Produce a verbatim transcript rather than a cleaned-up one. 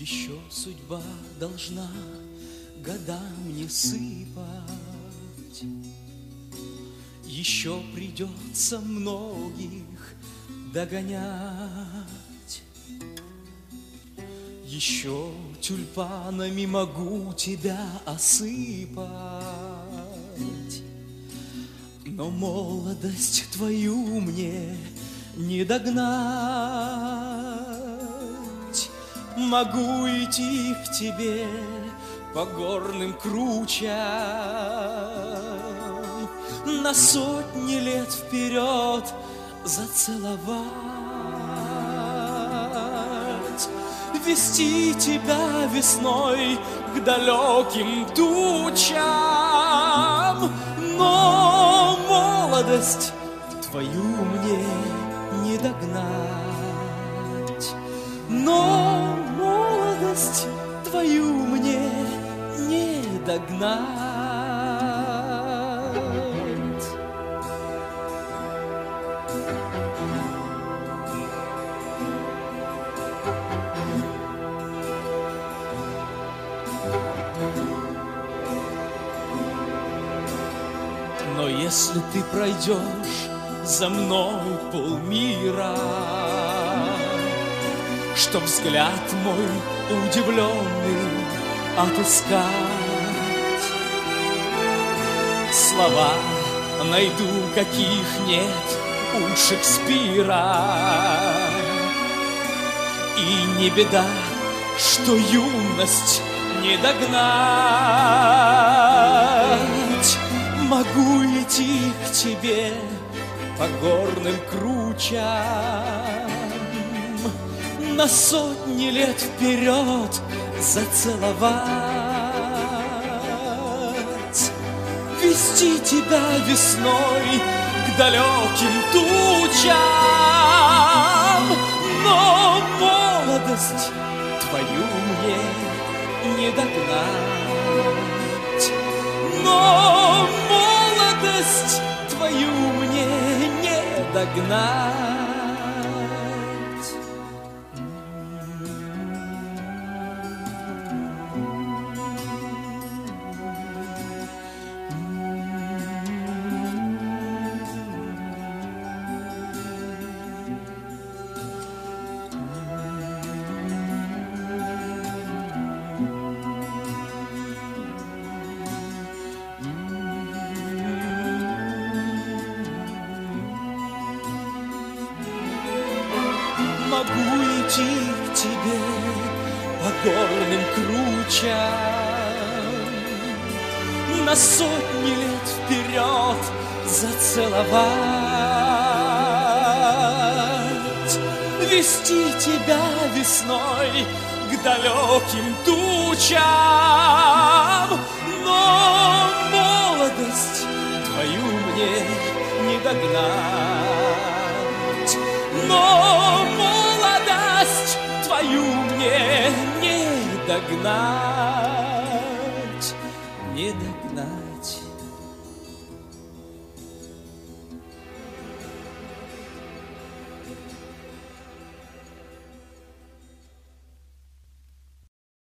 Еще судьба должна годам не сыпать, еще придется многих догонять, еще тюльпанами могу тебя осыпать, но молодость твою мне не догнать. Могу идти к тебе по горным кручам на сотни лет вперед зацеловать, вести тебя весной к далеким тучам, но молодость твою мне не догнать, но молодость твою мне не догнать. Но если ты пройдешь за мной полмира, чтоб взгляд мой удивленный отыскать, слова найду, каких нет у Шекспира. И не беда, что юность не догнать. Могу идти к тебе по горным кручам на сотни лет вперед зацеловать, вести тебя весной к далеким тучам, но молодость твою мне не догнать, но молодость твою мне не догнать. Могу идти к тебе по горным кручам на сотни лет вперед зацеловать, вести тебя весной к далеким тучам, но молодость твою мне не догнать, но молодость твою мне не догнать, не догнать.